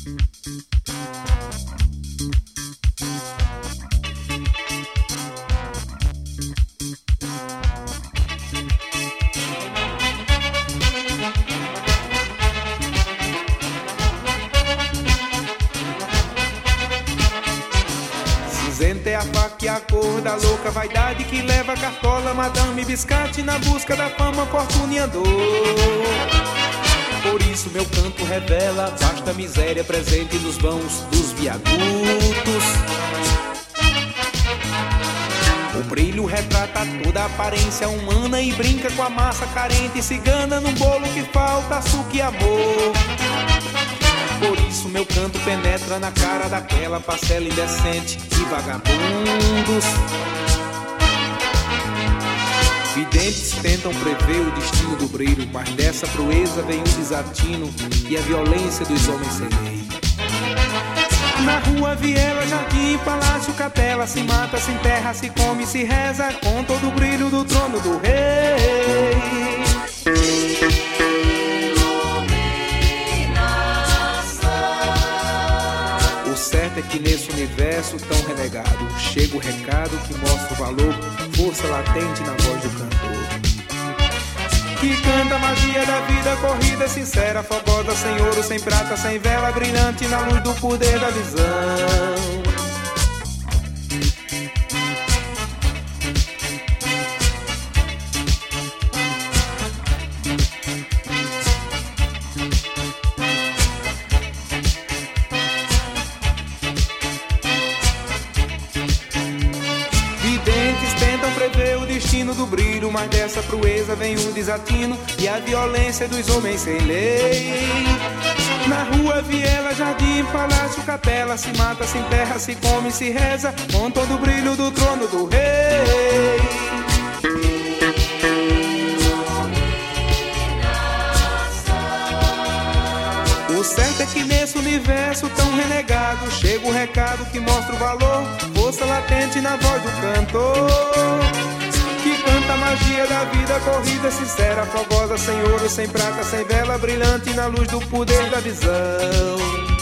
Cinzenta é a faca e a cor da louca vaidade que leva a cartola, madame biscate na busca da fama, fortuna e andor. Por isso meu canto revela vasta miséria presente nos vãos dos viadutos. O brilho retrata toda a aparência humana e brinca com a massa carente cigana num bolo que falta açúcar e amor. Por isso meu canto penetra na cara daquela parcela indecente de vagabundos. Videntes tentam prever o destino do brilho, mas dessa proeza vem o desatino e a violência dos homens sem lei. Na rua, viela, jardim, palácio, capela, se mata, se enterra, se come, se reza com todo o brilho do trono do rei. O certo é que nesse universo tão renegado chega o recado que mostra o valor, força latente na voz do cantor, que canta a magia da vida, corrida sincera, fogosa, sem ouro, sem prata, sem vela, brilhante na luz do poder da visão. Prever o destino do brilho, mas dessa proeza vem o desatino e a violência dos homens sem lei. Na rua, viela, jardim, palácio, capela, se mata, se enterra, se come, se reza com todo o brilho do trono do rei. O certo é que nesse universo tão renegado chega o recado que mostra o valor, força latente na voz do cantor, que canta a magia da vida, corrida sincera, fogosa, sem ouro, sem prata, sem vela, brilhante na luz do poder da visão.